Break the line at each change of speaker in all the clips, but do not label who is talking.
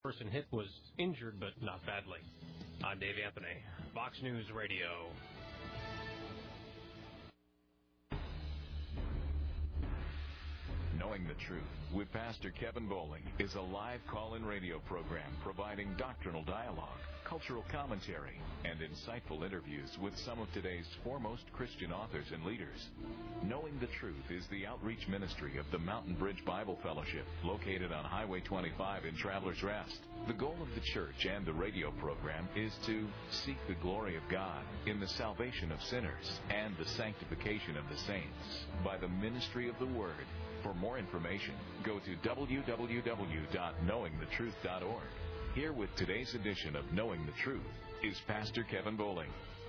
Person hit was injured, but not badly. I'm Dave Anthony, Fox News Radio.
Knowing the Truth with Pastor Kevin Bowling is a live call-in radio program providing doctrinal dialogue, cultural commentary, and insightful interviews with some of today's foremost Christian authors and leaders. Knowing the Truth is the outreach ministry of the Mountain Bridge Bible Fellowship, located on Highway 25 in Travelers Rest. The goal of the church and the radio program is to seek the glory of God in the salvation of sinners and the sanctification of the saints by the ministry of the Word. For more information, go to www.knowingthetruth.org. Here with today's edition of Knowing the Truth is Pastor Kevin Bowling.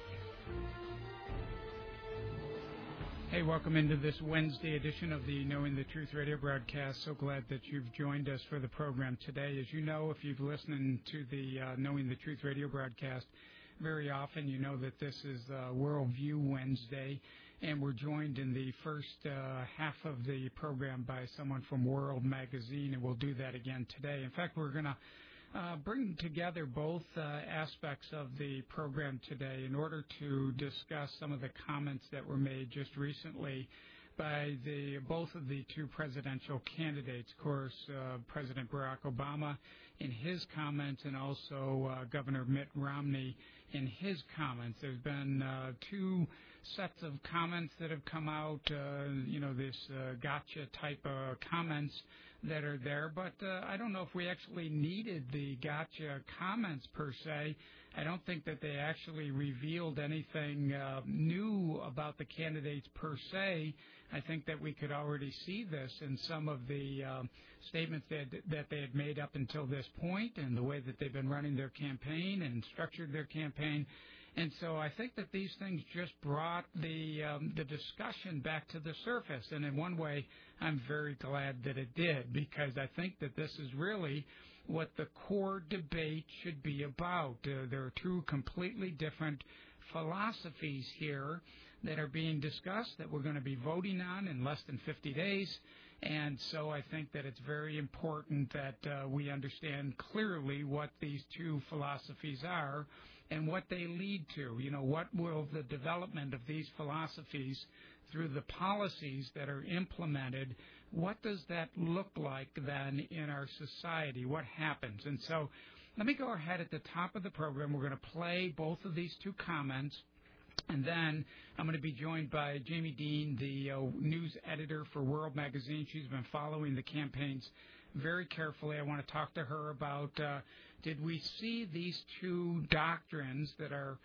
Hey, welcome into this Wednesday edition of the Knowing the Truth radio broadcast. So glad that you've joined us for the program today. As you know, if you've listened to the Knowing the Truth radio broadcast very often, you know that this is Worldview Wednesday, and we're joined in the first half of the program by someone from World Magazine, and we'll do that again today. In fact, we're going to bring together both aspects of the program today in order to discuss some of the comments that were made just recently by both of the two presidential candidates. Of course, President Barack Obama in his comments, and also Governor Mitt Romney in his comments. There's been two sets of comments that have come out, this gotcha type of comments that are there, but I don't know if we actually needed the gotcha comments per se. I don't think that they actually revealed anything new about the candidates per se. I think that we could already see this in some of the statements that they had made up until this point, and the way that they've been running their campaign and structured their campaign. And so I think that these things just brought the discussion back to the surface. And in one way, I'm very glad that it did, because I think that this is really what the core debate should be about. There are two completely different philosophies here that are being discussed that we're going to be voting on in less than 50 days. And so I think that it's very important that we understand clearly what these two philosophies are and what they lead to. You know, what will the development of these philosophies through the policies that are implemented, what does that look like then in our society? What happens? And so let me go ahead at the top of the program. We're going to play both of these two comments. And then I'm going to be joined by Jamie Dean, the news editor for World Magazine. She's been following the campaigns very carefully. I want to talk to her about did we see these two doctrines that are,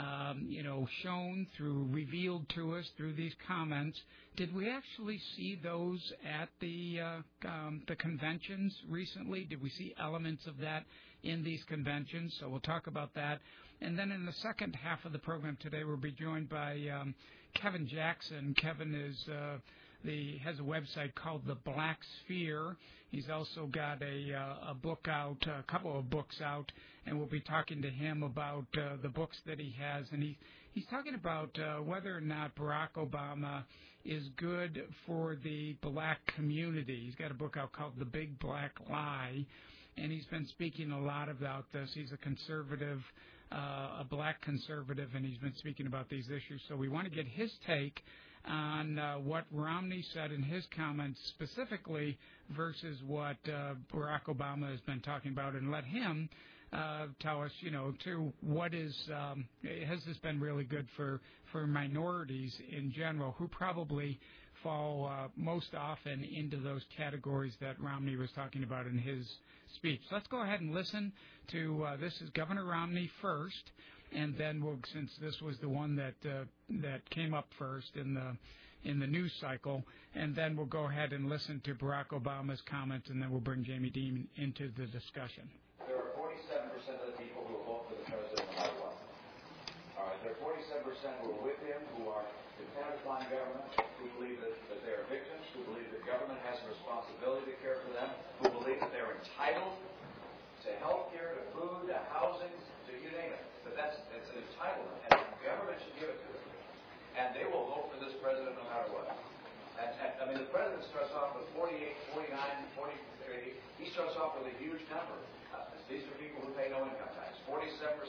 shown through, revealed to us through these comments, did we actually see those at the conventions recently? Did we see elements of that in these conventions? So we'll talk about that. And then in the second half of the program today, we'll be joined by Kevin Jackson. Kevin has a website called The Black Sphere. He's also got a book out, a couple of books out, and we'll be talking to him about the books that he has. And he's talking about whether or not Barack Obama is good for the black community. He's got a book out called The Big Black Lie, and he's been speaking a lot about this. He's a conservative, a black conservative, and he's been speaking about these issues. So we want to get his take on what Romney said in his comments specifically versus what Barack Obama has been talking about, and let him tell us, to what has this been really good for minorities in general, who probably fall most often into those categories that Romney was talking about in his speech. Let's go ahead and listen to this is Governor Romney first, and then since this was the one that came up first in the news cycle, and then we'll go ahead and listen to Barack Obama's comments, and then we'll bring Jamie Dean into the discussion.
There are 47% of the people who will vote for the president no matter what. All right, there are 47% who are with him, who are dependent upon government, who believe that they are victims, who believe that government has a responsibility to care for them, who believe that they're entitled to health care, to food, to housing, to you name it. But that's an entitlement, and the government should give it to them. And they will vote for this president no matter what. The president starts off with 48, 49, 40, 30. He starts off with a huge number. The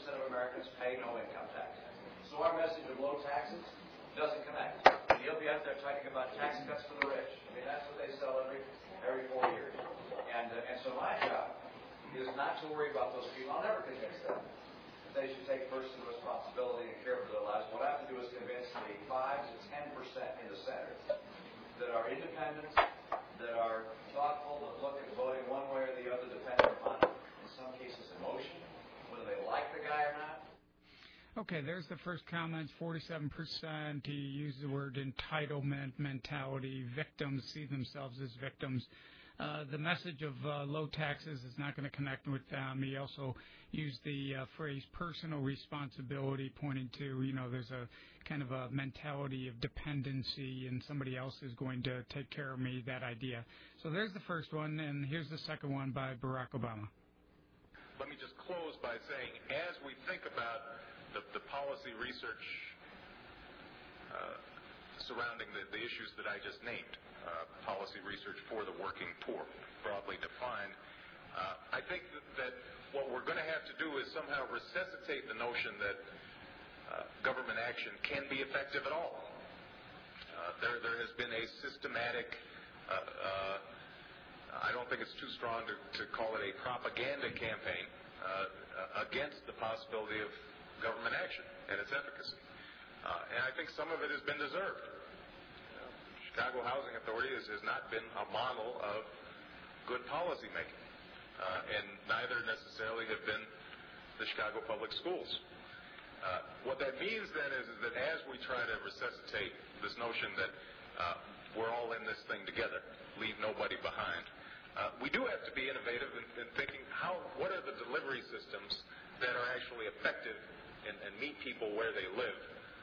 of Americans pay no income tax. So our message of low taxes doesn't connect. You'll be out there talking about tax cuts for the rich. I mean, that's what they sell every 4 years. And so my job is not to worry about those people. I'll never convince them that they should take personal responsibility and care for their lives. What I have to do is convince the 5 to 10% in the Senate that are independent, that are thoughtful, that look at voting one way or the other, depending upon, in some cases, emotion, whether they like the guy or not.
Okay, there's the first comments, 47%. He used the word entitlement mentality. Victims see themselves as victims. The message of low taxes is not going to connect with them. He also used the phrase personal responsibility, pointing to, there's a kind of a mentality of dependency and somebody else is going to take care of me, that idea. So there's the first one, and here's the second one by Barack Obama.
Let me just close by saying, as we think about the policy research surrounding the issues that I just named, policy research for the working poor, broadly defined, I think that what we're going to have to do is somehow resuscitate the notion that government action can be effective at all. There has been a systematic, I don't think it's too strong to call it a propaganda campaign against the possibility of government action and its efficacy. And I think some of it has been deserved. Chicago Housing Authority has not been a model of good policy making, and neither necessarily have been the Chicago Public Schools. What that means then is that as we try to resuscitate this notion that we're all in this thing together, leave nobody behind, we do have to be innovative in thinking what are the delivery systems that are actually effective and meet people where they live.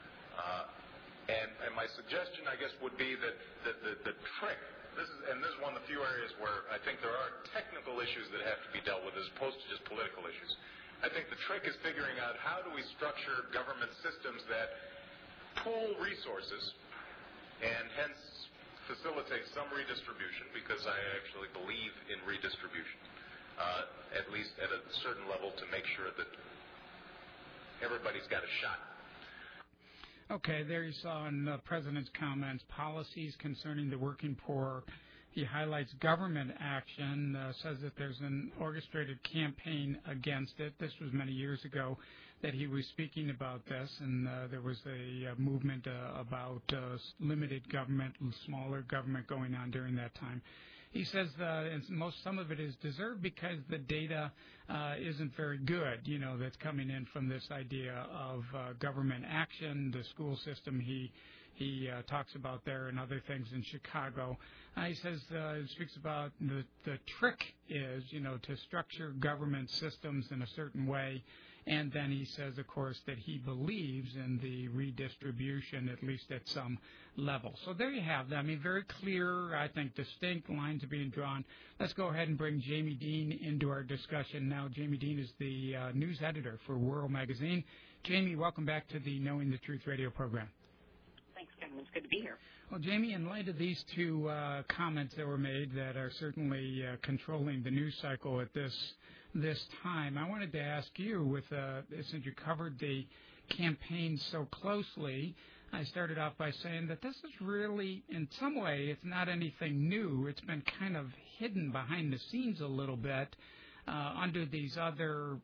And my suggestion, I guess, would be that the trick, this is one of the few areas where I think there are technical issues that have to be dealt with as opposed to just political issues. I think the trick is figuring out how do we structure government systems that pool resources and hence facilitate some redistribution, because I actually believe in redistribution, at least at a certain level, to make sure that everybody's got a shot.
Okay, there you saw in the President's comments, policies concerning the working poor. He highlights government action, says that there's an orchestrated campaign against it. This was many years ago that he was speaking about this, and there was a movement about limited government, smaller government going on during that time. He says some of it is deserved because the data isn't very good, that's coming in from this idea of government action, the school system he talks about there and other things in Chicago. He says, he speaks about the trick is, to structure government systems in a certain way. And then he says, of course, that he believes in the redistribution, at least at some level. So there you have that. I mean, very clear, I think, distinct lines are being drawn. Let's go ahead and bring Jamie Dean into our discussion now. Jamie Dean is the news editor for World Magazine. Jamie, welcome back to the Knowing the Truth radio program.
Thanks, Kevin. It's good to be here.
Well, Jamie, in light of these two comments that were made that are certainly controlling the news cycle at this time, I wanted to ask you, since you covered the campaign so closely, I started off by saying that this is really, in some way, it's not anything new. It's been kind of hidden behind the scenes a little bit under this other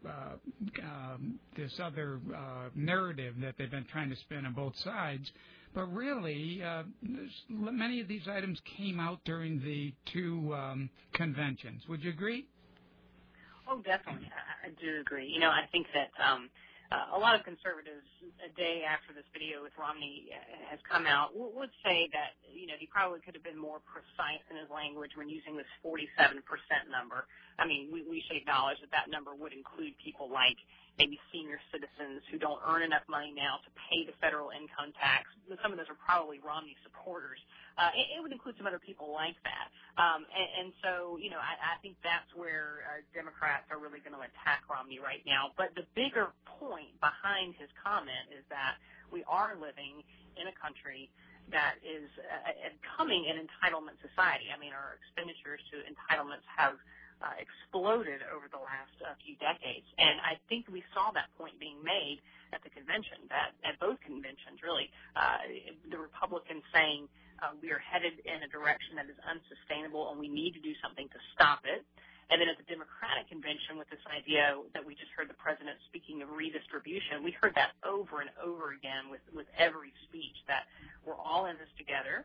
narrative that they've been trying to spin on both sides. But really, many of these items came out during the two conventions. Would you agree?
Oh, definitely. I do agree. I think that a lot of conservatives, a day after this video with Romney has come out, would say that, he probably could have been more precise in his language when using this 47% number. I mean, we should acknowledge that number would include people like maybe senior citizens who don't earn enough money now to pay the federal income tax. Some of those are probably Romney supporters. It would include some other people like that. And so, I think that's where Democrats are really going to attack Romney right now. But the bigger point behind his comment is that we are living in a country that is becoming an entitlement society. I mean, our expenditures to entitlements have exploded over the last few decades. And I think we saw that point being made at the convention, that at both conventions, really, the Republicans saying we are headed in a direction that is unsustainable and we need to do something to stop it. And then at the Democratic convention with this idea that we just heard the president speaking of redistribution, we heard that over and over again with every speech, that we're all in this together.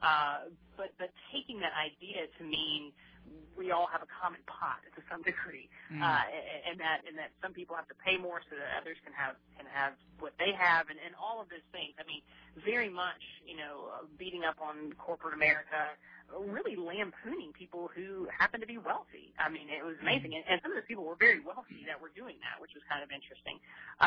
But taking that idea to mean we all have a common pot to some degree, and that some people have to pay more so that others can have what they have, and all of those things. I mean, very much, beating up on corporate America, really lampooning people who happen to be wealthy. I mean, it was amazing, and some of those people were very wealthy that were doing that, which was kind of interesting.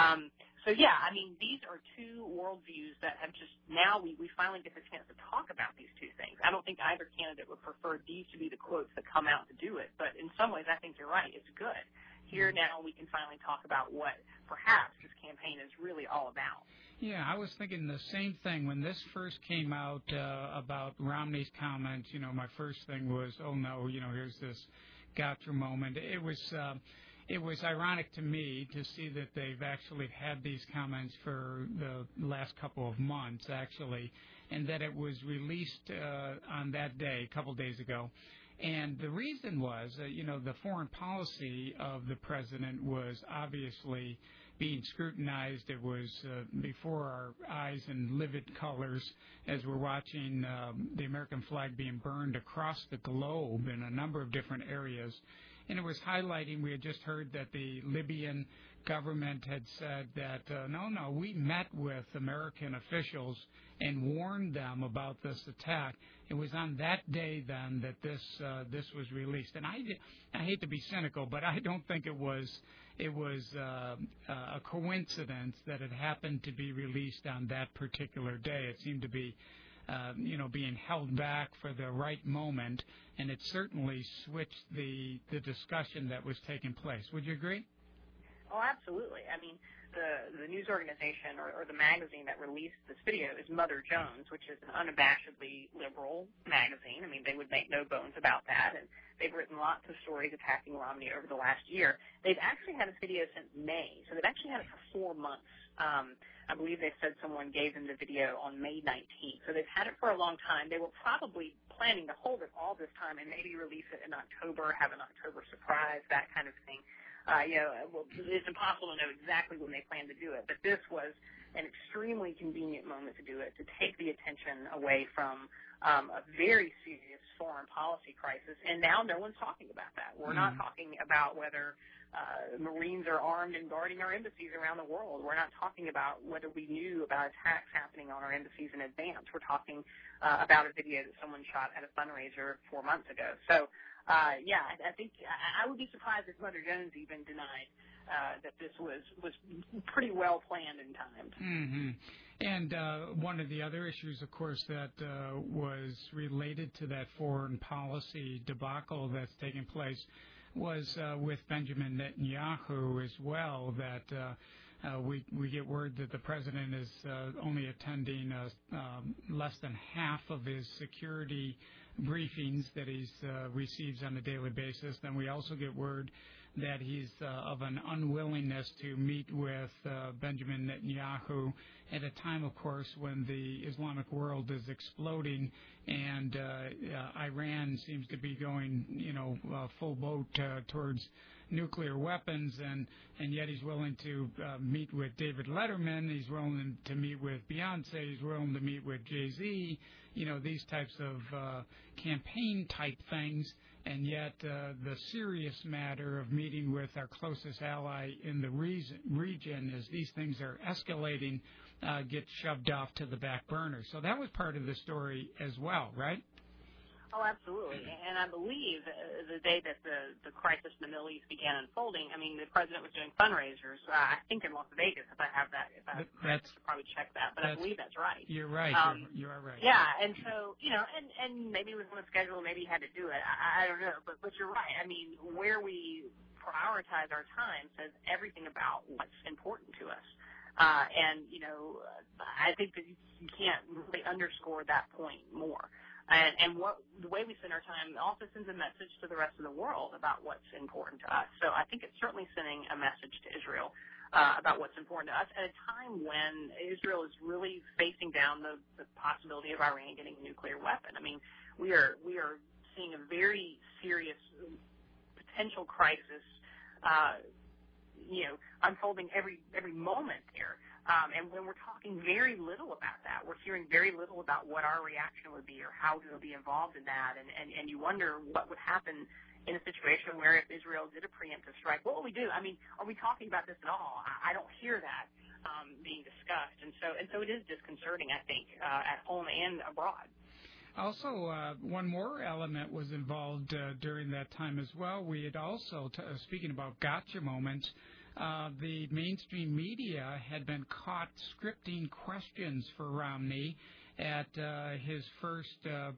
So yeah, I mean, these are two worldviews that have just now we finally get the chance to talk about these two things. I don't think either candidate would prefer these to be the quotes that come out to do it, but in some ways, I think you're right. It's good. Here now we can finally talk about what perhaps this campaign is really all about.
Yeah, I was thinking the same thing when this first came out about Romney's comments. My first thing was, oh no, here's this gotcha moment. It was ironic to me to see that they've actually had these comments for the last couple of months, actually, and that it was released on that day, a couple days ago. And the reason was, the foreign policy of the president was obviously being scrutinized. It was before our eyes in livid colors as we're watching the American flag being burned across the globe in a number of different areas. And it was highlighting, we had just heard that the Libyan government had said that, no, we met with American officials and warned them about this attack. It was on that day then that this was released. And I hate to be cynical, but I don't think it was a coincidence that it happened to be released on that particular day. It seemed to be being held back for the right moment, and it certainly switched the discussion that was taking place. Would you agree?
Oh, absolutely. I mean, the news organization or the magazine that released this video is Mother Jones, which is an unabashedly liberal magazine. I mean, they would make no bones about that, and they've written lots of stories attacking Romney over the last year. They've actually had this video since May, so they've actually had it for 4 months. I believe they said someone gave them the video on May 19th. So they've had it for a long time. They were probably planning to hold it all this time and maybe release it in October, have an October surprise, that kind of thing. It's impossible to know exactly when they plan to do it, but this was an extremely convenient moment to do it, to take the attention away from a very serious foreign policy crisis. And now no one's talking about that. We're not talking about whether Marines are armed and guarding our embassies around the world. We're not talking about whether we knew about attacks happening on our embassies in advance. We're talking about a video that someone shot at a fundraiser 4 months ago. So, I think I would be surprised if Mother Jones even denied that this was pretty well planned and timed.
Mm-hmm. And one of the other issues, of course, that was related to that foreign policy debacle that's taking place was with Benjamin Netanyahu as well, that we get word that the president is only attending less than half of his security briefings that he receives on a daily basis. Then we also get word that he's of an unwillingness to meet with Benjamin Netanyahu at a time, of course, when the Islamic world is exploding and Iran seems to be going, full boat towards nuclear weapons, and yet he's willing to meet with David Letterman, he's willing to meet with Beyonce, he's willing to meet with Jay-Z, these types of campaign-type things, and yet the serious matter of meeting with our closest ally in the region as these things are escalating gets shoved off to the back burner. So that was part of the story as well, right?
Oh, absolutely. And I believe the day that the crisis in the Middle East began unfolding, I mean, the president was doing fundraisers, I think in Las Vegas, if I have that. I should probably check that, but I believe that's right.
You're right. You are right.
Yeah, and so, and maybe it was on a schedule, maybe he had to do it. I don't know, but you're right. I mean, where we prioritize our time says everything about what's important to us. I think that you can't really underscore that point more. And the way we spend our time also sends a message to the rest of the world about what's important to us. So I think it's certainly sending a message to Israel about what's important to us at a time when Israel is really facing down the possibility of Iran getting a nuclear weapon. I mean, we are seeing a very serious potential crisis, unfolding every moment there. And when we're talking very little about that, we're hearing very little about what our reaction would be or how we would be involved in that. And you wonder what would happen in a situation where if Israel did a preemptive strike, what will we do? I mean, are we talking about this at all? I don't hear that being discussed. And so it is disconcerting, I think, at home and abroad.
Also, one more element was involved during that time as well. We had also, speaking about gotcha moments, the mainstream media had been caught scripting questions for Romney at his first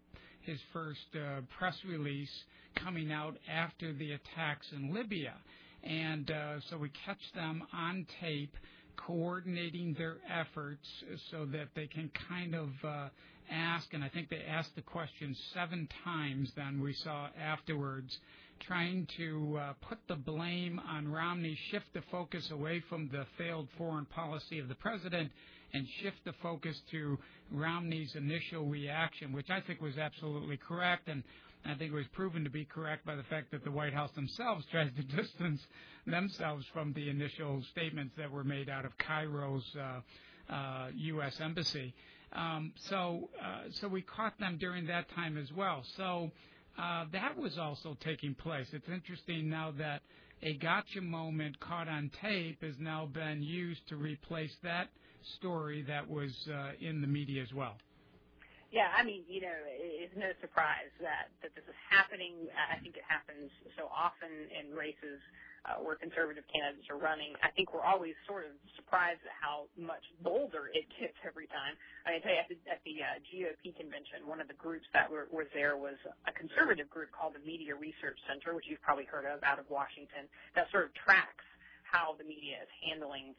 press release coming out after the attacks in Libya. And so we catch them on tape coordinating their efforts so that they can kind of ask, and I think they asked the question 7 times then we saw afterwards, trying to put the blame on Romney, shift the focus away from the failed foreign policy of the president and shift the focus to Romney's initial reaction, which I think was absolutely correct, and I think it was proven to be correct by the fact that the White House themselves tries to distance themselves from the initial statements that were made out of Cairo's U.S. Embassy. So we caught them during that time as well. So that was also taking place. It's interesting now that a gotcha moment caught on tape has now been used to replace that story that was in the media as well.
Yeah, I mean, it's no surprise that this is happening. I think it happens so often in races where conservative candidates are running. I think we're always sort of surprised at how much bolder it gets every time. I tell you, at the GOP convention, one of the groups that was there was a conservative group called the Media Research Center, which you've probably heard of, out of Washington, that sort of tracks how the media is handling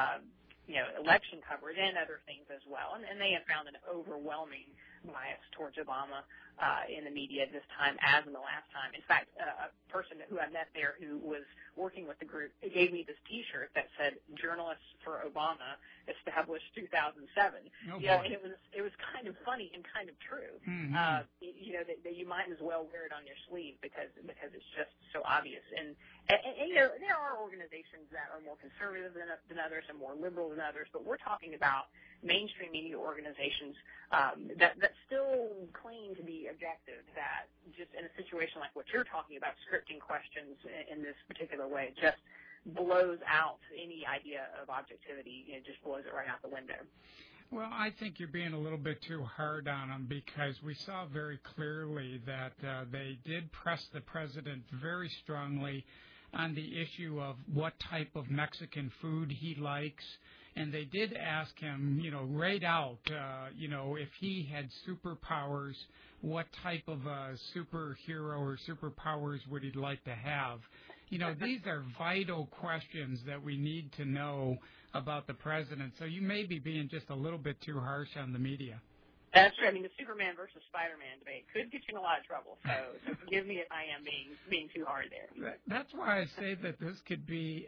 election coverage and other things as well. And they have found an overwhelming bias towards Obama in the media this time as in the last time. In fact, a person who I met there who was working with the group gave me this T-shirt that said "Journalists for Obama, established 2007."
Oh,
and it was kind of funny and kind of true.
Mm-hmm.
That you might as well wear it on your sleeve because it's just so obvious. And there are organizations that are more conservative than others and more liberal than others, but we're talking about mainstream media organizations that still claim to be objective, that just in a situation like what you're talking about, scripting questions in this particular way, just blows out any idea of objectivity. It just blows it right out the window.
Well, I think you're being a little bit too hard on them because we saw very clearly that they did press the president very strongly on the issue of what type of Mexican food he likes. And they did ask him, right out, if he had superpowers, what type of superhero or superpowers would he like to have? These are vital questions that we need to know about the president. So you may be being just a little bit too harsh on the media.
That's true. I mean, the Superman versus Spider-Man debate could get you in a lot of trouble. So forgive me if I am being too hard there.
That's why I say that this could be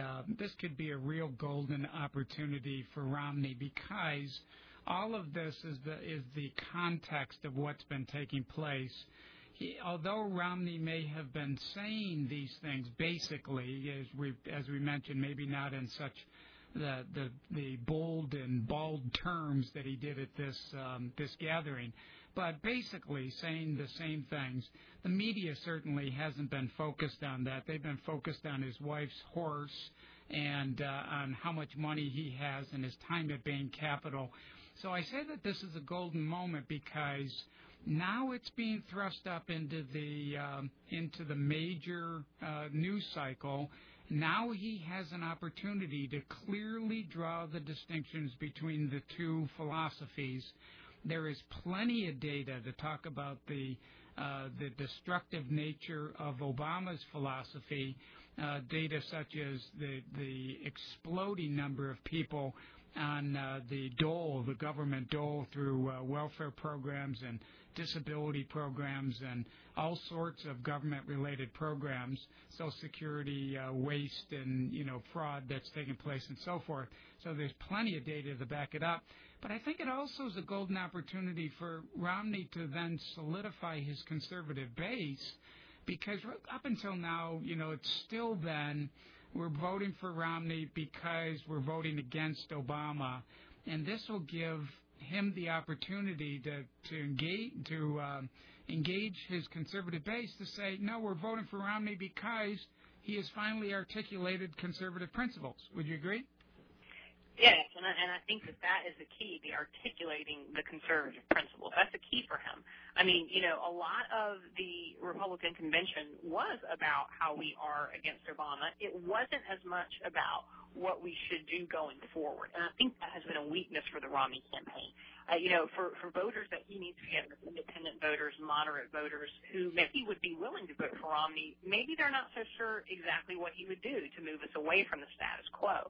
a real golden opportunity for Romney, because all of this is the context of what's been taking place. Although Romney may have been saying these things basically, as we mentioned, maybe not in such the bold and bald terms that he did at this gathering, but basically saying the same things. The media certainly hasn't been focused on that. They've been focused on his wife's horse and on how much money he has and his time at Bain Capital. So I say that this is a golden moment because now it's being thrust up into the major news cycle. Now he has an opportunity to clearly draw the distinctions between the two philosophies. There is plenty of data to talk about the destructive nature of Obama's philosophy, data such as the exploding number of people on the dole, the government dole, through welfare programs disability programs and all sorts of government-related programs, Social Security waste and, fraud that's taking place and so forth. So there's plenty of data to back it up. But I think it also is a golden opportunity for Romney to then solidify his conservative base, because up until now, it's still been we're voting for Romney because we're voting against Obama, and this will give him the opportunity to engage his conservative base to say, no, we're voting for Romney because he has finally articulated conservative principles. Would you agree?
Yes, and I think that is the key, the articulating the conservative principles. That's the key for him. I mean, a lot of the Republican convention was about how we are against Obama. It wasn't as much about what we should do going forward, and I think that has been a weakness for the Romney campaign. For voters that he needs to get, independent voters, moderate voters, who maybe would be willing to vote for Romney, maybe they're not so sure exactly what he would do to move us away from the status quo.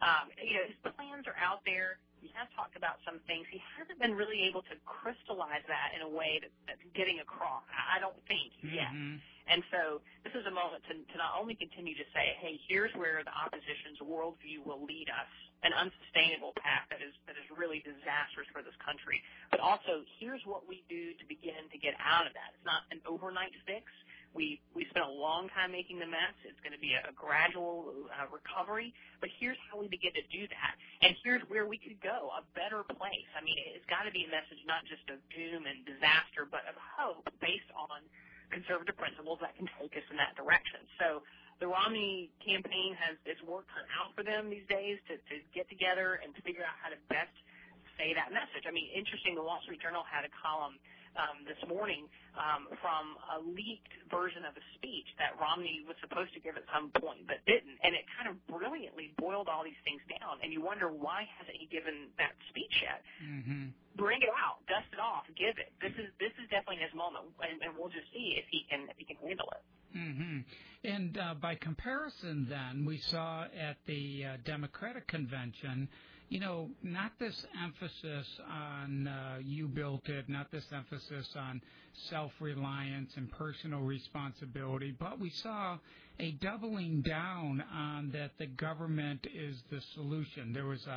His plans are out there. He has talked about some things. He hasn't been really able to crystallize that in a way that's getting across, I don't think, yet. And so this is a moment to not only continue to say, hey, here's where the opposition's worldview will lead us, an unsustainable path that is really disastrous for this country, but also here's what we do to begin to get out of that. It's not an overnight fix. We spent a long time making the mess. It's going to be a gradual recovery, but here's how we begin to do that, and here's where we could go, a better place. I mean, it's got to be a message not just of doom and disaster, but of hope based on conservative principles that can take us in that direction. So the Romney campaign has its work cut out for them these days to get together and to figure out how to best say that message. I mean, interesting, the Wall Street Journal had a column this morning from a leaked version of a speech that Romney was supposed to give at some point but didn't, and it kind of brilliantly boiled all these things down, and you wonder, why hasn't he given that speech yet? Bring it out, dust it off, give it. This is definitely his moment, and we'll just see if he can handle it.
And by comparison, then, we saw at the Democratic convention, not this emphasis on you built it, not this emphasis on self-reliance and personal responsibility, but we saw a doubling down on that the government is the solution. There was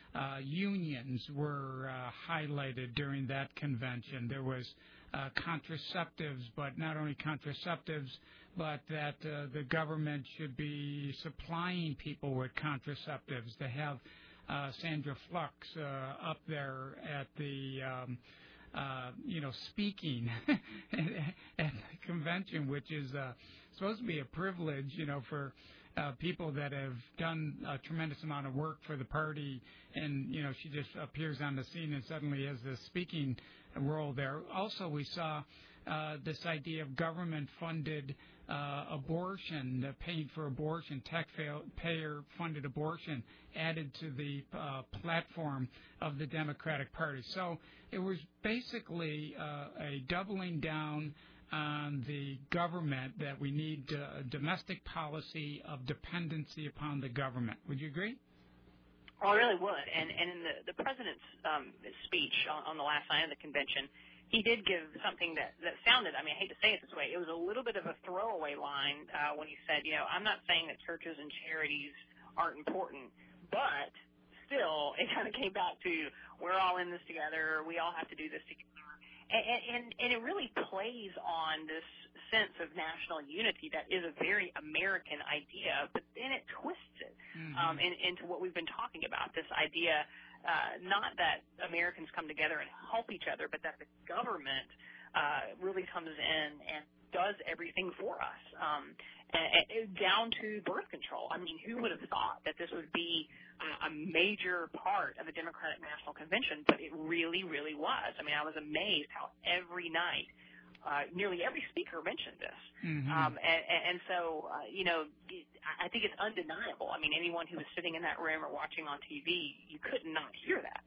unions were highlighted during that convention. There was contraceptives, but not only contraceptives, but that the government should be supplying people with contraceptives. To have Sandra Flux up there at the, speaking at the convention, which is supposed to be a privilege, for people that have done a tremendous amount of work for the party, and, she just appears on the scene and suddenly has this speaking role there. Also, we saw this idea of government-funded abortion, paying for abortion, taxpayer-funded abortion added to the platform of the Democratic Party. So it was basically a doubling down on the government, that we need a domestic policy of dependency upon the government. Would you agree?
Oh, I really would. And in the president's speech on the last night of the convention, he did give something that sounded, I hate to say it this way, it was a little bit of a throwaway line when he said, I'm not saying that churches and charities aren't important, but still, it kind of came back to, we're all in this together, we all have to do this together. And it really plays on this sense of national unity that is a very American idea, but then it twists it into what we've been talking about, this idea not that Americans come together and help each other, but that the government really comes in and does everything for us, down to birth control. I mean, who would have thought that this would be a major part of the Democratic National Convention, but it really, really was. I mean, I was amazed how every night nearly every speaker mentioned this. And so, I think it's undeniable. I mean, anyone who was sitting in that room or watching on TV, you could not hear that.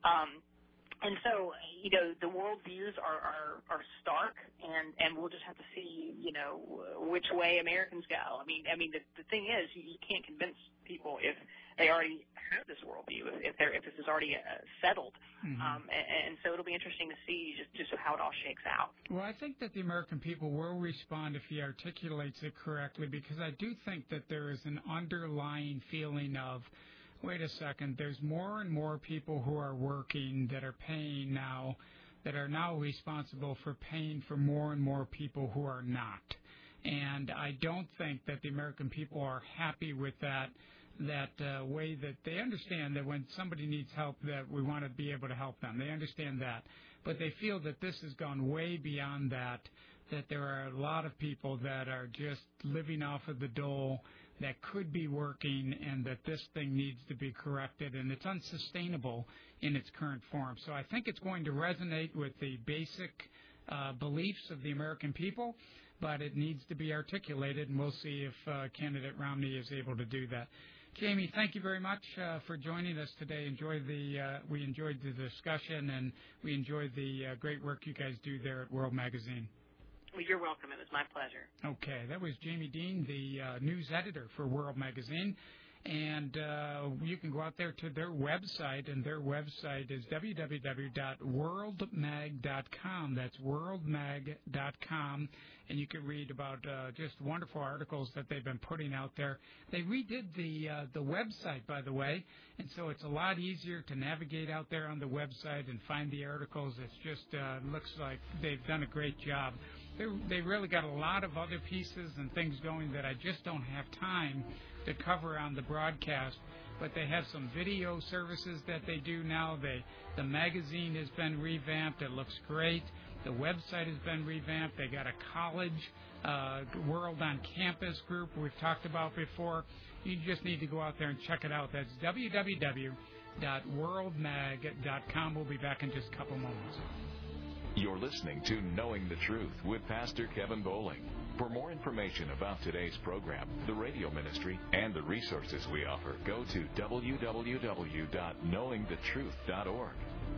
And so, the world views are stark, and we'll just have to see, which way Americans go. I mean, the thing is, you can't convince people if they already have this worldview if this is already settled. And so it'll be interesting to see just how it all shakes out.
Well, I think that the American people will respond if he articulates it correctly, because I do think that there is an underlying feeling of, wait a second, there's more and more people who are working that are paying now, that are now responsible for paying for more and more people who are not. And I don't think that the American people are happy with that way, that they understand that when somebody needs help that we want to be able to help them. They understand that. But they feel that this has gone way beyond that there are a lot of people that are just living off of the dole that could be working, and that this thing needs to be corrected, and it's unsustainable in its current form. So I think it's going to resonate with the basic beliefs of the American people, but it needs to be articulated, and we'll see if candidate Romney is able to do that. Jamie, thank you very much for joining us today. We enjoyed the discussion, and we enjoyed the great work you guys do there at World Magazine.
Well, you're welcome. It was my pleasure.
Okay, that was Jamie Dean, the news editor for World Magazine. And you can go out there to their website, and their website is www.worldmag.com. That's worldmag.com. And you can read about just wonderful articles that they've been putting out there. They redid the website, by the way, and so it's a lot easier to navigate out there on the website and find the articles. It's just looks like they've done a great job. They really got a lot of other pieces and things going that I just don't have time to cover on the broadcast, but they have some video services that they do now. The magazine has been revamped. It looks great. The website has been revamped. They got a college World on Campus group we've talked about before. You just need to go out there and check it out. That's www.worldmag.com. We'll be back in just a couple moments.
You're listening to Knowing the Truth with Pastor Kevin Bowling. For more information about today's program, the radio ministry, and the resources we offer, go to www.knowingthetruth.org.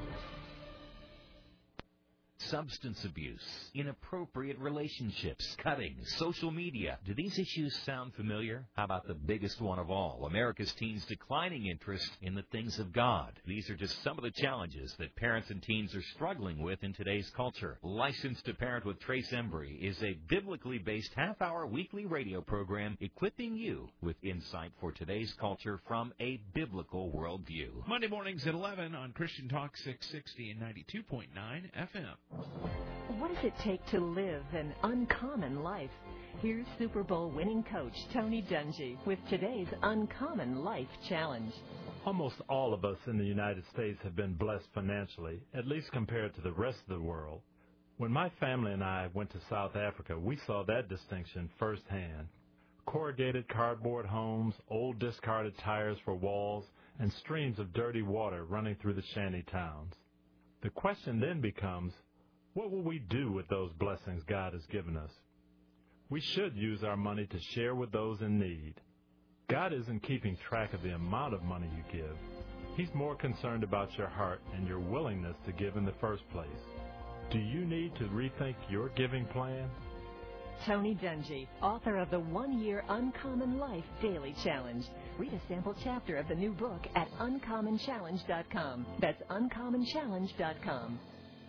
Substance abuse, inappropriate relationships, cutting, social media. Do these issues sound familiar? How about the biggest one of all, America's teens' declining interest in the things of God? These are just some of the challenges that parents and teens are struggling with in today's culture. Licensed to Parent with Trace Embry is a biblically based half-hour weekly radio program equipping you with insight for today's culture from a biblical worldview.
Monday mornings at 11 on Christian Talk 660 and 92.9 FM.
What does it take to live an uncommon life? Here's Super Bowl winning coach Tony Dungy with today's Uncommon Life Challenge.
Almost all of us in the United States have been blessed financially, at least compared to the rest of the world. When my family and I went to South Africa, we saw that distinction firsthand. Corrugated cardboard homes, old discarded tires for walls, and streams of dirty water running through the shanty towns. The question then becomes, what will we do with those blessings God has given us? We should use our money to share with those in need. God isn't keeping track of the amount of money you give. He's more concerned about your heart and your willingness to give in the first place. Do you need to rethink your giving plan?
Tony Dungy, author of the 1-Year Uncommon Life Daily Challenge. Read a sample chapter of the new book at uncommonchallenge.com. That's uncommonchallenge.com.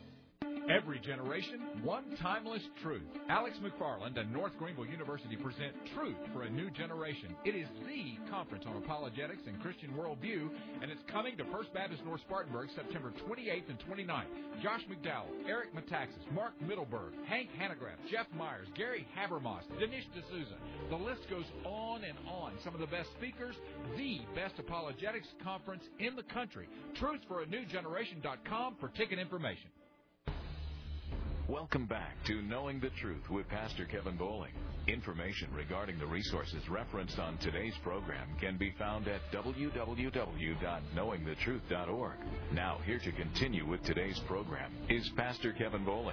Every generation, one timeless truth. Alex McFarland and North Greenville University present Truth for a New Generation. It is the conference on apologetics and Christian worldview, and it's coming to First Baptist North Spartanburg September 28th and 29th. Josh McDowell, Eric Metaxas, Mark Middleberg, Hank Hanegraaff, Jeff Myers, Gary Habermas, Dinesh D'Souza. The list goes on and on. Some of the best speakers, the best apologetics conference in the country. TruthForANewGeneration.com for ticket information.
Welcome back to Knowing the Truth with Pastor Kevin Bowling. Information regarding the resources referenced on today's program can be found at www.knowingthetruth.org. Now, here to continue with today's program is Pastor Kevin Bowling.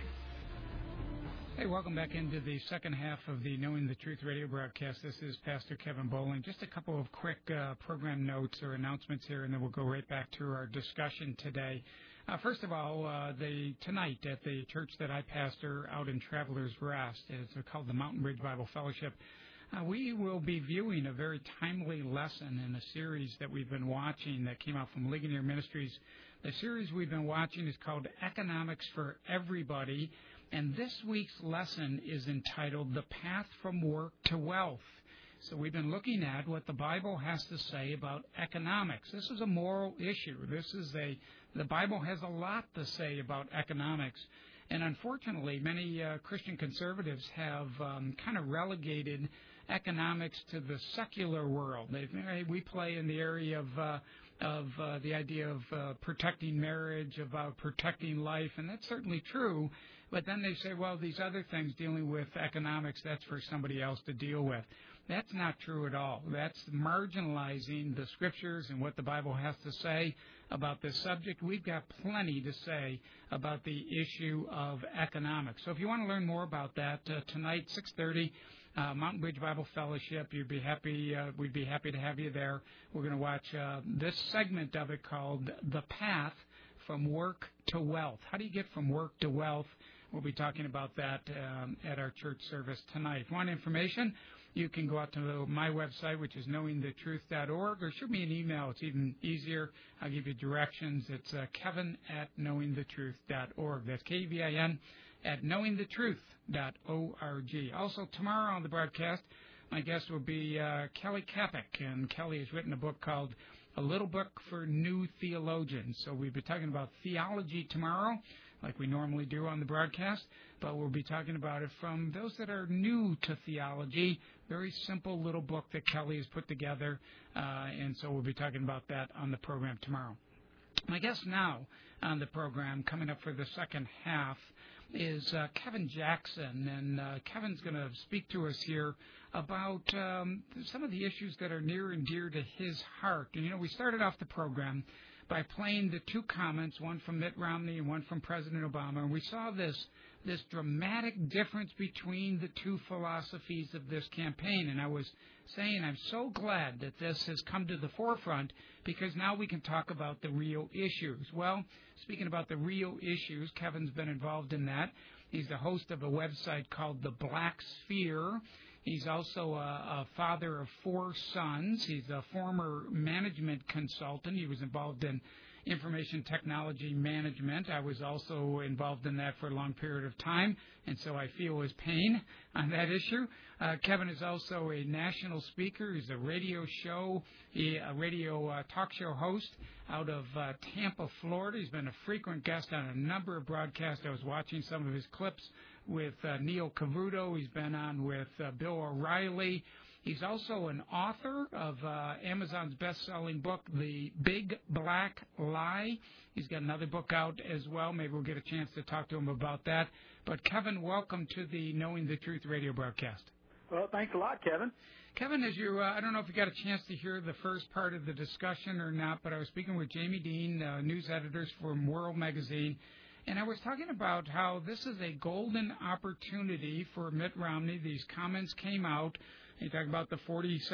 Hey, welcome back into the second half of the Knowing the Truth radio broadcast. This is Pastor Kevin Bowling. Just a couple of quick program notes or announcements here, and then we'll go right back to our discussion today. First of all, tonight at the church that I pastor out in Travelers Rest, it's called the Mountain Ridge Bible Fellowship, We will be viewing a very timely lesson in a series that we've been watching that came out from Ligonier Ministries. The series we've been watching is called Economics for Everybody, and this week's lesson is entitled The Path from Work to Wealth. So we've been looking at what the Bible has to say about economics. This is a moral issue. The Bible has a lot to say about economics. And unfortunately, many Christian conservatives have kind of relegated economics to the secular world. We play in the area of the idea of protecting marriage, about protecting life, and that's certainly true. But then they say, well, these other things dealing with economics, that's for somebody else to deal with. That's not true at all. That's marginalizing the Scriptures and what the Bible has to say about this subject. We've got plenty to say about the issue of economics. So if you want to learn more about that, tonight, 6:30, Mountain Bridge Bible Fellowship, we'd be happy to have you there. We're going to watch this segment of it called The Path from Work to Wealth. How do you get from work to wealth? We'll be talking about that at our church service tonight. If you want information, you can go out to my website, which is knowingthetruth.org, or shoot me an email. It's even easier. I'll give you directions. It's kevin@knowingthetruth.org. That's Kevin at knowingthetruth.org. Also, tomorrow on the broadcast, my guest will be Kelly Kapic, and Kelly has written a book called A Little Book for New Theologians. So we'll be talking about theology tomorrow, like we normally do on the broadcast, but we'll be talking about it from those that are new to theology. Very simple little book that Kelly has put together, and so we'll be talking about that on the program tomorrow. My guest now on the program, coming up for the second half, is Kevin Jackson, and Kevin's going to speak to us here about some of the issues that are near and dear to his heart. And, we started off the program by playing the two comments, one from Mitt Romney and one from President Obama, and we saw this dramatic difference between the two philosophies of this campaign. And I was saying I'm so glad that this has come to the forefront, because now we can talk about the real issues. Well, speaking about the real issues, Kevin's been involved in that. He's the host of a website called The Black Sphere. He's also a father of 4 sons. He's a former management consultant. He was involved in information technology management. I was also involved in that for a long period of time, and so I feel his pain on that issue. Kevin is also a national speaker. He's a radio talk show host out of Tampa, Florida. He's been a frequent guest on a number of broadcasts. I was watching some of his clips with Neil Cavuto. He's been on with Bill O'Reilly. He's also an author of Amazon's best-selling book, The Big Black Lie. He's got another book out as well. Maybe we'll get a chance to talk to him about that. But, Kevin, welcome to the Knowing the Truth radio broadcast.
Well, thanks a lot, Kevin.
Kevin, as you, I don't know if you got a chance to hear the first part of the discussion or not, but I was speaking with Jamie Dean, news editors from World Magazine, and I was talking about how this is a golden opportunity for Mitt Romney. These comments came out. He talked about the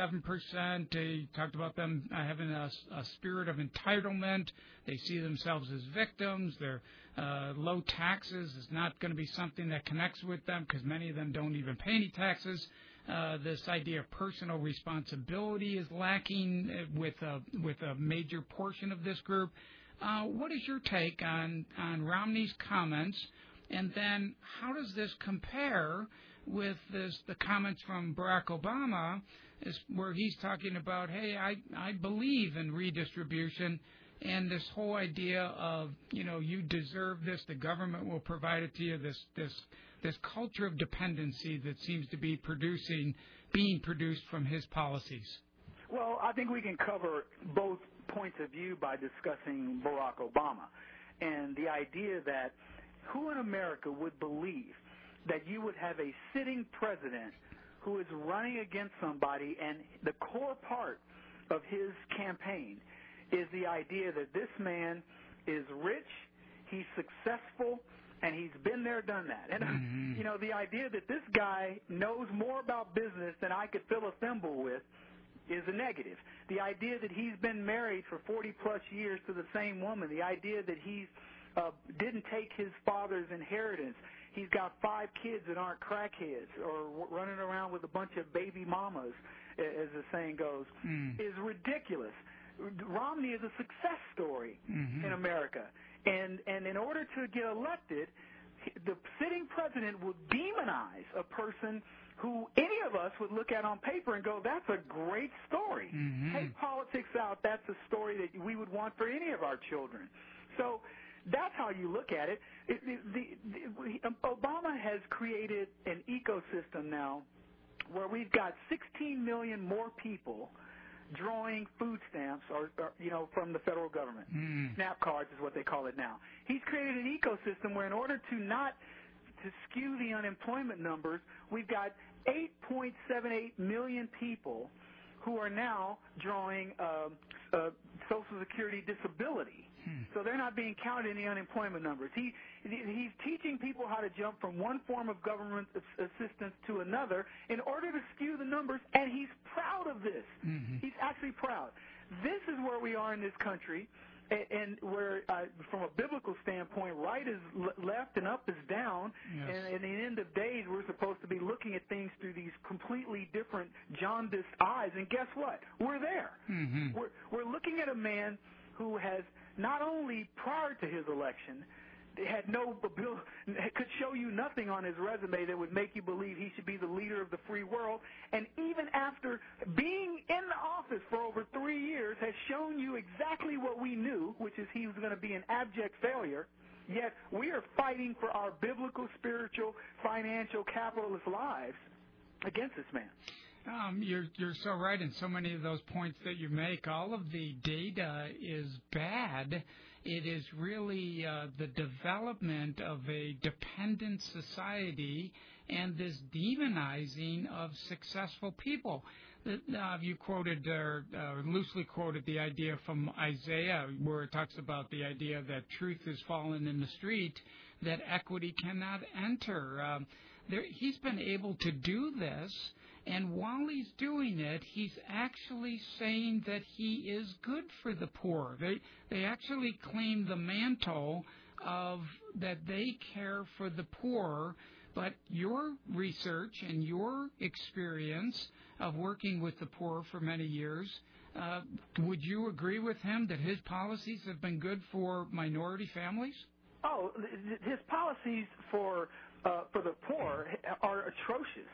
47%. He talked about them having a spirit of entitlement. They see themselves as victims. Their low taxes is not going to be something that connects with them, because many of them don't even pay any taxes. This idea of personal responsibility is lacking with a major portion of this group. What is your take on Romney's comments, and then how does this compare with the comments from Barack Obama, where he's talking about, hey, I believe in redistribution, and this whole idea of, you deserve this, the government will provide it to you, this culture of dependency that seems to be being produced from his policies?
Well, I think we can cover both points of view by discussing Barack Obama and the idea that who in America would believe that you would have a sitting president who is running against somebody, and the core part of his campaign is the idea that this man is rich, he's successful, and he's been there, done that. And, the idea that this guy knows more about business than I could fill a thimble with is a negative. The idea that he's been married for 40-plus years to the same woman, the idea that he didn't take his father's inheritance, he's got 5 kids that aren't crackheads or running around with a bunch of baby mamas, as the saying goes, is ridiculous. Romney is a success story in America. And in order to get elected, the sitting president will demonize a person who any of us would look at on paper and go, that's a great story. Take politics out, that's a story that we would want for any of our children. So that's how you look at it. Obama has created an ecosystem now where we've got 16 million more people drawing food stamps or from the federal government. SNAP cards is what they call it now. He's created an ecosystem where in order to skew the unemployment numbers, we've got 8.78 million people who are now drawing Social Security disability. So they're not being counted in the unemployment numbers. He's teaching people how to jump from one form of government assistance to another in order to skew the numbers, and he's proud of this. He's actually proud. This is where we are in this country, and where, from a biblical standpoint, right is left and up is down, and at the end of days, we're supposed to be looking at things through these completely different jaundiced eyes, and guess what? We're there. We're looking at a man who has not only prior to his election had could show you nothing on his resume that would make you believe he should be the leader of the free world, and even after being in the office for over 3 years has shown you exactly what we knew, which is he was going to be an abject failure. Yet we are fighting for our biblical, spiritual, financial, capitalist lives against this man.
You're so right in so many of those points that you make. All of the data is bad. It is really the development of a dependent society and this demonizing of successful people. You quoted, loosely quoted the idea from Isaiah where it talks about the idea that truth is fallen in the street, that equity cannot enter. He's been able to do this. And while he's doing it, he's actually saying that he is good for the poor. They actually claim the mantle of that they care for the poor. But your research and your experience of working with the poor for many years, would you agree with him that his policies have been good for minority families?
Oh, his policies for the poor are atrocious.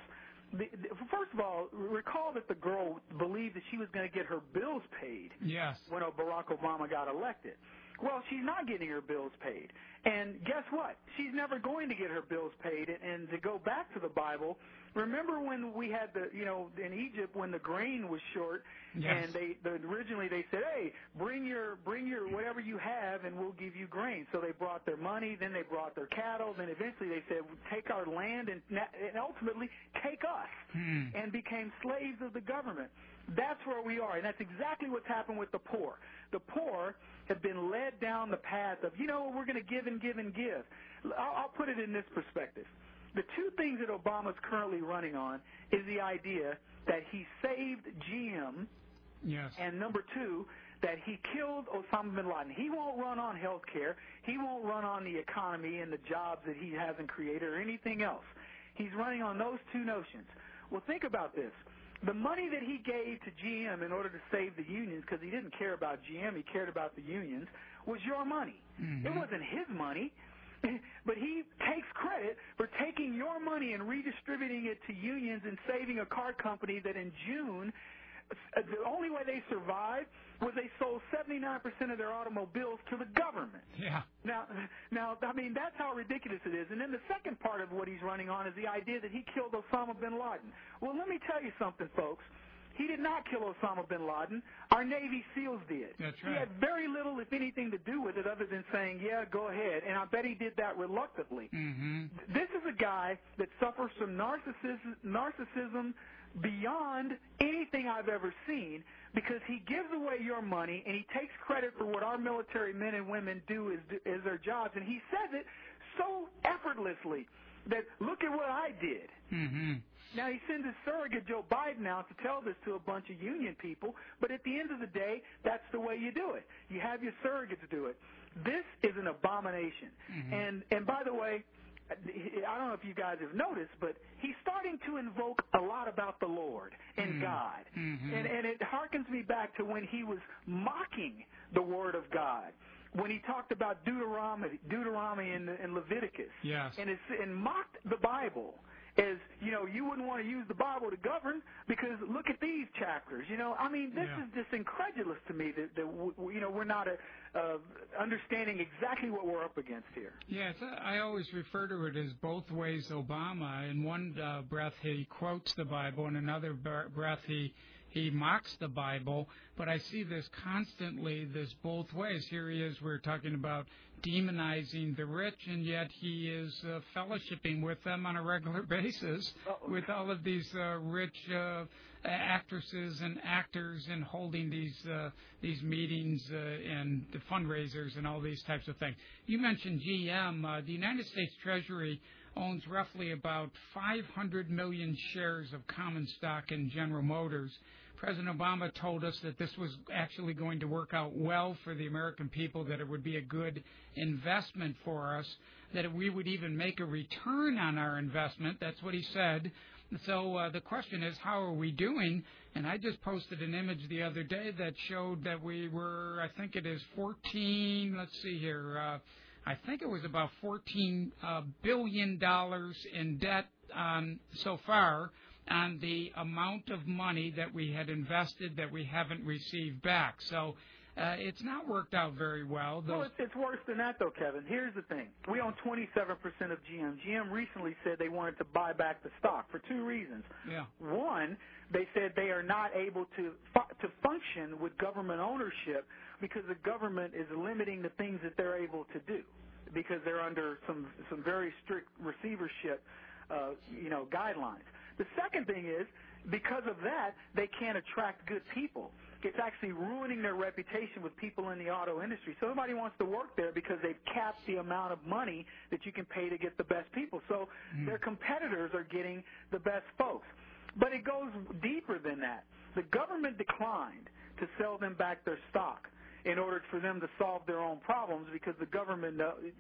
First of all, recall that the girl believed that she was going to get her bills paid when Barack Obama got elected. Well, she's not getting her bills paid. And guess what? She's never going to get her bills paid. And to go back to the Bible, remember when we had in Egypt when the grain was short, and originally they said, hey, bring your whatever you have and we'll give you grain. So they brought their money, then they brought their cattle, then eventually they said, take our land and ultimately take us and became slaves of the government. That's where we are, and that's exactly what's happened with the poor. The poor have been led down the path of, we're going to give and give and give. I'll put it in this perspective. The two things that Obama's currently running on is the idea that he saved GM, and number two, that he killed Osama bin Laden. He won't run on health care. He won't run on the economy and the jobs that he hasn't created or anything else. He's running on those two notions. Well, think about this. The money that he gave to GM in order to save the unions, because he didn't care about GM, he cared about the unions, was your money. It wasn't his money, but he takes credit for taking your money and redistributing it to unions and saving a car company that in June, the only way they survived was they sold 79% of their automobiles to the government. Now, I mean, that's how ridiculous it is. And then the second part of what he's running on is the idea that he killed Osama bin Laden. Well, let me tell you something, folks. He did not kill Osama bin Laden. Our Navy SEALs did. That's right. He had very little, if anything, to do with it other than saying, yeah, go ahead. And I bet he did that reluctantly. This is a guy that suffers from narcissism beyond anything I've ever seen, because he gives away your money and he takes credit for what our military men and women do as their jobs, and he says it so effortlessly that look at what I did. Now he sends his surrogate Joe Biden out to tell this to a bunch of union people, but at the end of the day, that's the way you do it. You have your surrogates do it. This is an abomination. And by the way, I don't know if you guys have noticed, but he's starting to invoke a lot about the Lord and God.
Mm-hmm.
And it harkens me back to when he was mocking the Word of God, when he talked about Deuteronomy and Leviticus,
yes,
and mocked the Bible. As, you wouldn't want to use the Bible to govern because look at these chapters. This is just incredulous to me that we're not understanding exactly what we're up against here.
Yes, I always refer to it as both ways Obama. In one breath, he quotes the Bible. In another breath, he mocks the Bible, but I see this constantly, this both ways. Here he is, we're talking about demonizing the rich, and yet he is fellowshipping with them on a regular basis with all of these rich actresses and actors and holding these meetings and the fundraisers and all these types of things. You mentioned GM. The United States Treasury owns roughly about 500 million shares of common stock in General Motors. President Obama told us that this was actually going to work out well for the American people, that it would be a good investment for us, that we would even make a return on our investment. That's what he said. So the question is, how are we doing? And I just posted an image the other day that showed that we were, I think it is 14, let's see here, I think it was about $14 billion in debt so far on the amount of money that we had invested that we haven't received back. So it's not worked out very well.
Well, it's worse than that, though, Kevin. Here's the thing. We own 27% of GM. GM recently said they wanted to buy back the stock for two reasons.
Yeah.
One, they said they are not able to function with government ownership because the government is limiting the things that they're able to do, because they're under some very strict receivership, guidelines. The second thing is, because of that, they can't attract good people. It's actually ruining their reputation with people in the auto industry. So nobody wants to work there because they've capped the amount of money that you can pay to get the best people. So their competitors are getting the best folks. But it goes deeper than that. The government declined to sell them back their stock in order for them to solve their own problems, because the government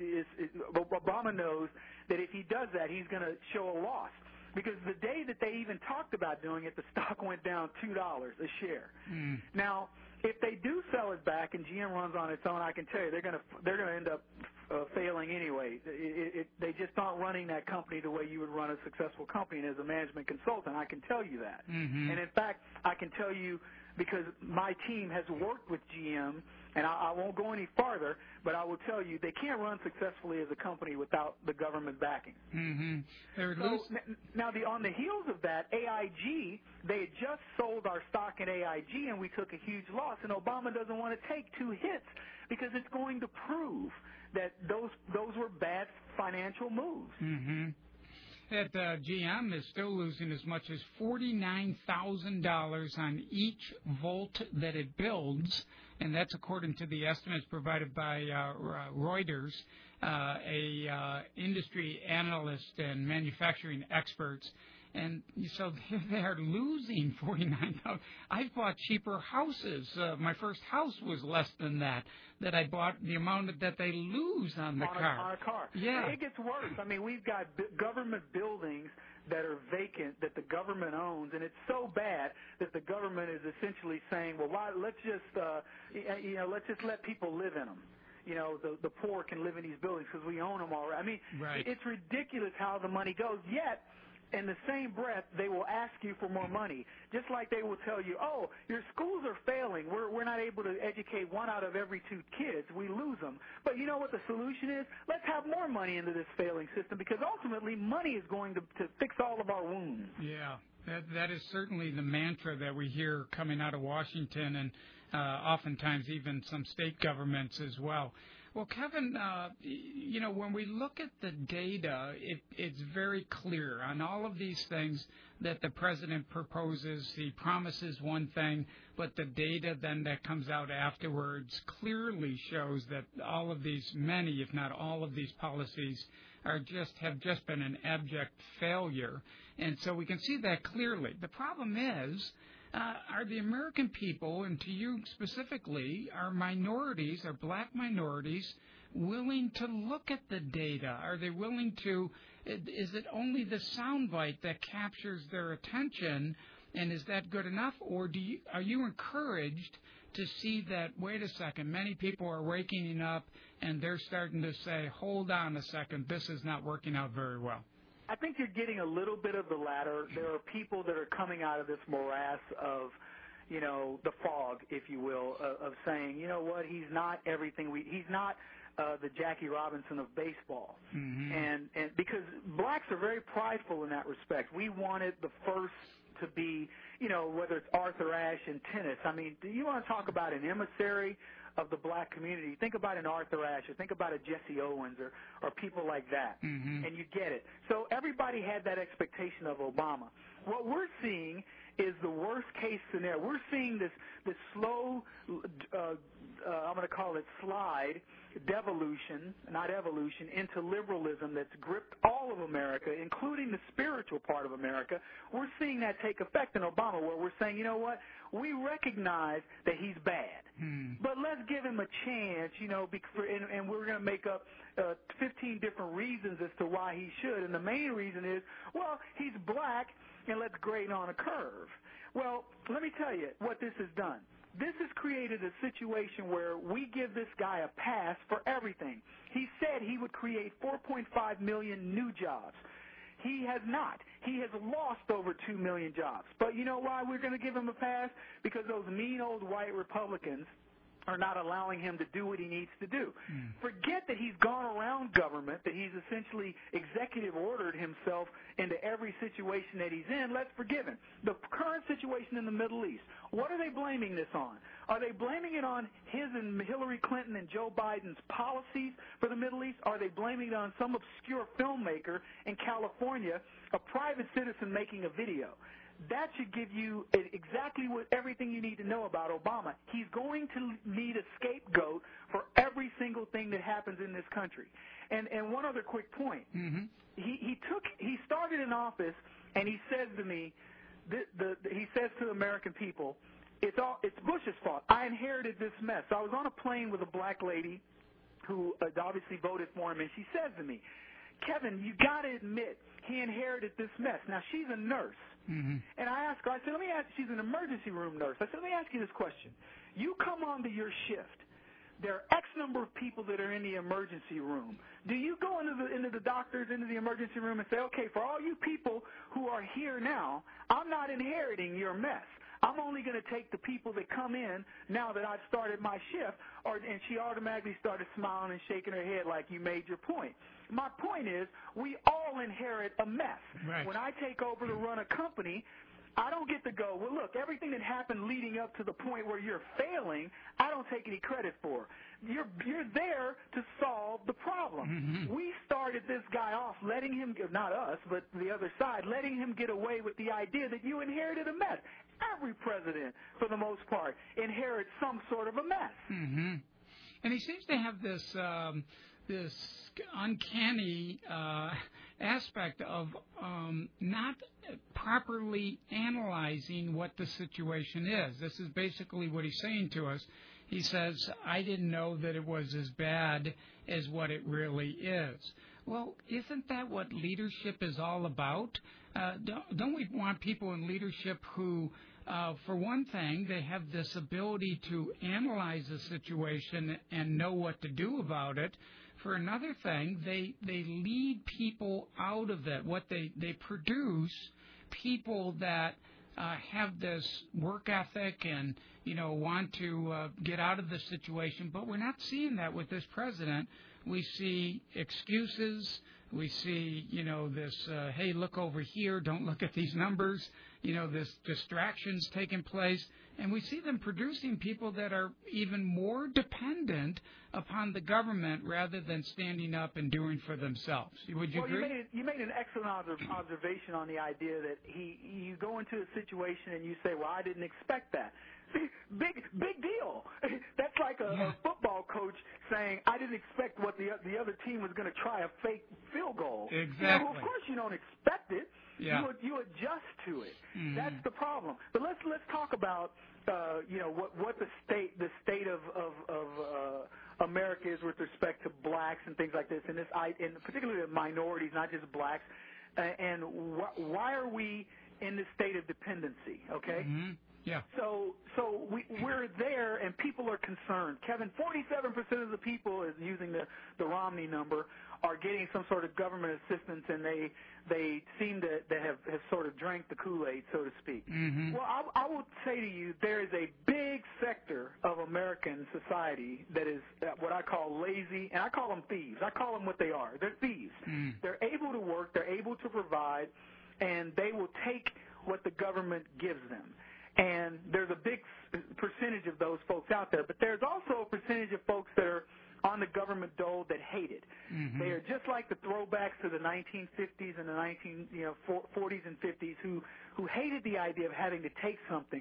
Obama knows that if he does that, he's going to show a loss. Because the day that they even talked about doing it, the stock went down $2 a share. Now, if they do sell it back and GM runs on its own, I can tell you they're going to end up failing anyway. They just aren't running that company the way you would run a successful company. And as a management consultant, I can tell you that. And in fact, I can tell you, because my team has worked with GM, and I won't go any farther, but I will tell you they can't run successfully as a company without the government backing. Now, on the heels of that, AIG, they had just sold our stock in AIG, and we took a huge loss, and Obama doesn't want to take two hits because it's going to prove that those were bad financial moves.
That GM is still losing as much as $49,000 on each volt that it builds, and that's according to the estimates provided by Reuters, industry analyst and manufacturing experts. And so they are losing $49,000. I've bought cheaper houses. My first house was less than that I bought, the amount that they lose on the car.
On a car.
Yeah.
It gets worse. I mean, we've got government buildings that are vacant that the government owns, and it's so bad that the government is essentially saying, well, let's just let people live in them. The poor can live in these buildings because we own them already. I mean, It's ridiculous how the money goes. Yet, in the same breath, they will ask you for more money. Just like they will tell you, oh, your schools are failing. We're not able to educate 1 out of every 2 kids. We lose them. But you know what the solution is? Let's have more money into this failing system, because ultimately money is going to fix all of our wounds.
Yeah, that is certainly the mantra that we hear coming out of Washington, and oftentimes even some state governments as well. Well, Kevin, when we look at the data, it's very clear on all of these things that the president proposes. He promises one thing, but the data then that comes out afterwards clearly shows that all of these, many, if not all of these policies have just been an abject failure. And so we can see that clearly. The problem is are the American people, and to you specifically, are minorities, are black minorities, willing to look at the data? Are they willing to, is it only the soundbite that captures their attention, and is that good enough? Or are you encouraged to see that, wait a second, many people are waking up and they're starting to say, hold on a second, this is not working out very well?
I think you're getting a little bit of the latter. There are people that are coming out of this morass of, the fog, if you will, of saying, you know what, he's not everything he's not the Jackie Robinson of baseball.
Mm-hmm.
And because blacks are very prideful in that respect. We wanted the first to be, whether it's Arthur Ashe in tennis. I mean, do you want to talk about an emissary of the black community? Think about an Arthur Ashe, or think about a Jesse Owens, or people like that,
mm-hmm.
and you get it. So everybody had that expectation of Obama. What we're seeing is the worst case scenario. We're seeing this slow, I'm going to call it slide, devolution, not evolution, into liberalism that's gripped all of America, including the spiritual part of America. We're seeing that take effect in Obama, where we're saying, you know what, we recognize that he's bad, but let's give him a chance, and we're going to make up 15 different reasons as to why he should. And the main reason is, well, he's black, and let's grade on a curve. Well, let me tell you what this has done. This has created a situation where we give this guy a pass for everything. He said he would create 4.5 million new jobs. He has not. He has lost over 2 million jobs. But you know why we're going to give him a pass? Because those mean old white Republicans are not allowing him to do what he needs to do. Forget that he's gone around government, that he's essentially executive ordered himself into every situation that he's in. Let's forgive him. The current situation in the Middle East, what are they blaming this on? Are they blaming it on his and Hillary Clinton and Joe Biden's policies for the Middle East? Are they blaming it on some obscure filmmaker in California, a private citizen making a video? That should give you exactly everything you need to know about Obama. He's going to need a scapegoat for every single thing that happens in this country. And one other quick point.
Mm-hmm.
He started in office, and he says to me, he says to the American people, it's Bush's fault. I inherited this mess. So I was on a plane with a black lady who obviously voted for him, and she says to me, Kevin, you got to admit he inherited this mess. Now, she's a nurse.
Mm-hmm.
And I asked her, I said, let me ask, she's an emergency room nurse. I said, let me ask you this question. You come onto your shift. There are X number of people that are in the emergency room. Do you go into the doctors, into the emergency room and say, okay, for all you people who are here now, I'm not inheriting your mess. I'm only going to take the people that come in now that I've started my shift. And she automatically started smiling and shaking her head like you made your point. My point is, we all inherit a mess.
Right.
When I take over to run a company, I don't get to go, well, look, everything that happened leading up to the point where you're failing, I don't take any credit for. You're there to solve the problem.
Mm-hmm.
We started this guy off, letting him, not us, but the other side, letting him get away with the idea that you inherited a mess. Every president, for the most part, inherits some sort of a mess.
Mm-hmm. And he seems to have this this uncanny aspect of not properly analyzing what the situation is. This is basically what he's saying to us. He says, I didn't know that it was as bad as what it really is. Well, isn't that what leadership is all about? Don't we want people in leadership who, for one thing, they have this ability to analyze the situation and know what to do about it? For another thing, they lead people out of it. What they produce people that have this work ethic and want to get out of the situation. But we're not seeing that with this president. We see excuses. We see, this, hey, look over here, don't look at these numbers, this distractions taking place. And we see them producing people that are even more dependent upon the government rather than standing up and doing for themselves. Would you agree?
You made an excellent observation on the idea that you go into a situation and you say, well, I didn't expect that. Big deal. That's like a football coach saying, I didn't expect what the other team was going to try a fake field goal.
Exactly.
Of course you don't expect it.
Yeah.
You adjust to it.
Mm-hmm.
That's the problem. But let's talk about what the state of America is with respect to blacks and things like this, and particularly minorities, not just blacks. And why are we in this state of dependency? Okay.
Mm-hmm. Yeah.
So we're there, and people are concerned. Kevin, 47% of the people, is using the Romney number, are getting some sort of government assistance, and they seem to have sort of drank the Kool-Aid, so to speak.
Mm-hmm.
Well, I will say to you, there is a big sector of American society that is what I call lazy, and I call them thieves. I call them what they are. They're thieves.
Mm.
They're able to work. They're able to provide, and they will take what the government gives them. And there's a big percentage of those folks out there, but there's also a percentage of folks that are on the government dole that hate it.
Mm-hmm.
They are just like the throwbacks to the 1950s and the 40s and 50s who hated the idea of having to take something,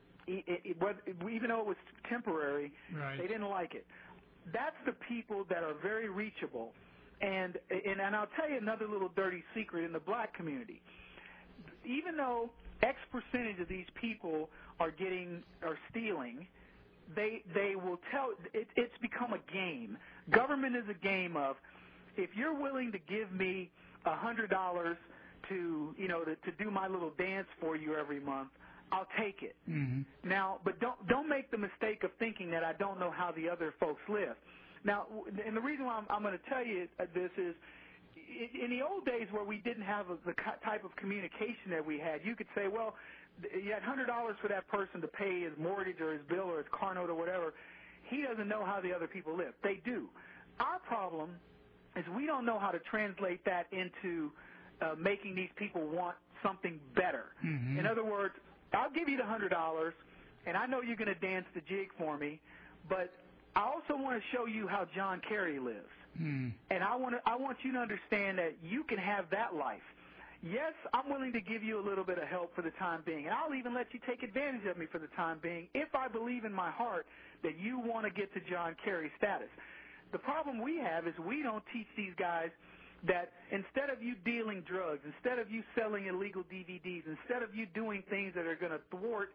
even though it was temporary.
Right.
They didn't like it. That's the people that are very reachable. And I'll tell you another little dirty secret in the black community. Even though X percentage of these people are stealing, they will tell it's become a game. Government is a game of, if you're willing to give me $100 to do my little dance for you every month, I'll take it.
Mm-hmm.
Now, but don't make the mistake of thinking that I don't know how the other folks live. Now, and the reason why I'm going to tell you this is, in the old days where we didn't have the type of communication that we had, you could say, well, you had $100 for that person to pay his mortgage or his bill or his car note or whatever. He doesn't know how the other people live. They do. Our problem is we don't know how to translate that into making these people want something better.
Mm-hmm.
In other words, I'll give you the $100, and I know you're going to dance the jig for me, but I also want to show you how John Kerry lives.
Mm.
And I want you to understand that you can have that life. Yes, I'm willing to give you a little bit of help for the time being, and I'll even let you take advantage of me for the time being if I believe in my heart that you want to get to John Kerry status. The problem we have is we don't teach these guys that instead of you dealing drugs, instead of you selling illegal DVDs, instead of you doing things that are going to thwart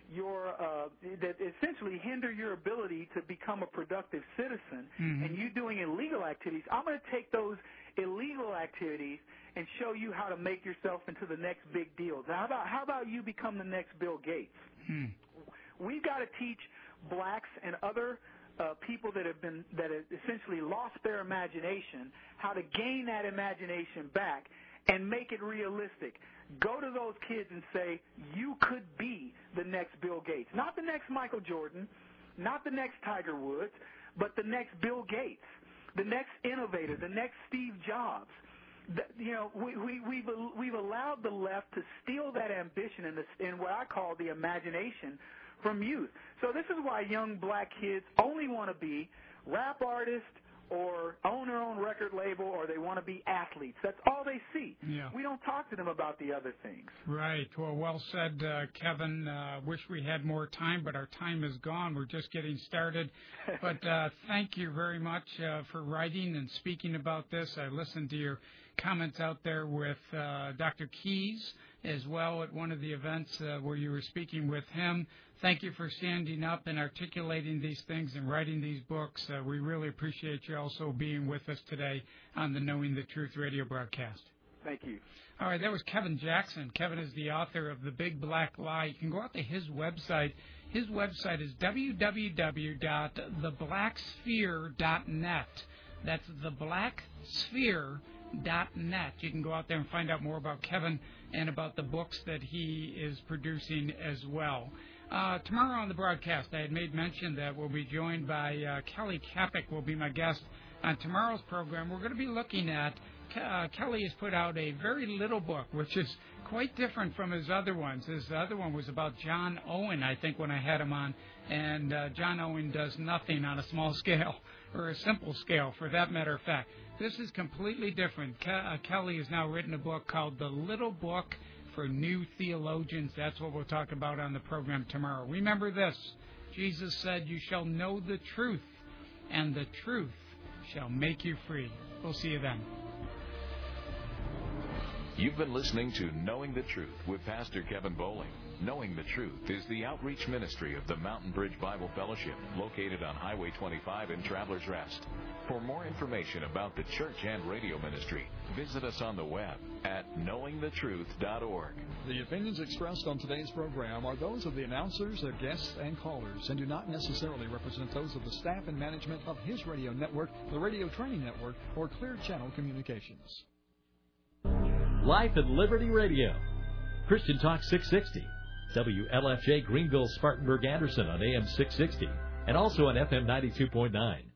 that essentially hinder your ability to become a productive citizen,
mm-hmm.
and you doing illegal activities, I'm going to take those illegal activities and show you how to make yourself into the next big deal. Now, how about you become the next Bill Gates?
Mm.
We've got to teach blacks and other people that have essentially lost their imagination how to gain that imagination back and make it realistic. Go to those kids and say, you could be the next Bill Gates. Not the next Michael Jordan, not the next Tiger Woods, but the next Bill Gates, the next innovator, the next Steve Jobs. We've allowed the left to steal that ambition and what I call the imagination from youth. So this is why young black kids only want to be rap artists or own their own record label, or they want to be athletes. That's all they see.
Yeah.
We don't talk to them about the other things.
Right. Well said, Kevin. Wish we had more time, but our time is gone. We're just getting started. But thank you very much for writing and speaking about this. I listened to your comments out there with Dr. Keys as well at one of the events where you were speaking with him. Thank you for standing up and articulating these things and writing these books. We really appreciate you also being with us today on the Knowing the Truth radio broadcast.
Thank you.
All right, that was Kevin Jackson. Kevin is the author of The Big Black Lie. You can go out to his website. His website is www.theblacksphere.net. That's theblacksphere.net. You can go out there and find out more about Kevin and about the books that he is producing as well. Tomorrow on the broadcast, I had made mention that we'll be joined by Kelly Kapic will be my guest on tomorrow's program. We're going to be looking at, Kelly has put out a very little book, which is quite different from his other ones. His other one was about John Owen, I think, when I had him on, and John Owen does nothing on a small scale, or a simple scale, for that matter of fact. This is completely different. Kelly has now written a book called The Little Book for New Theologians. That's what we'll talk about on the program tomorrow. Remember this, Jesus said, you shall know the truth, and the truth shall make you free. We'll see you then.
You've been listening to Knowing the Truth with Pastor Kevin Bowling. Knowing the Truth is the outreach ministry of the Mountain Bridge Bible Fellowship, located on Highway 25 in Travelers Rest. For more information about the church and radio ministry, visit us on the web at knowingthetruth.org.
The opinions expressed on today's program are those of the announcers, their guests, and callers, and do not necessarily represent those of the staff and management of His Radio Network, the Radio Training Network, or Clear Channel Communications.
Life at Liberty Radio. Christian Talk 660. WLFJ Greenville, Spartanburg, Anderson on AM 660. And also on FM 92.9.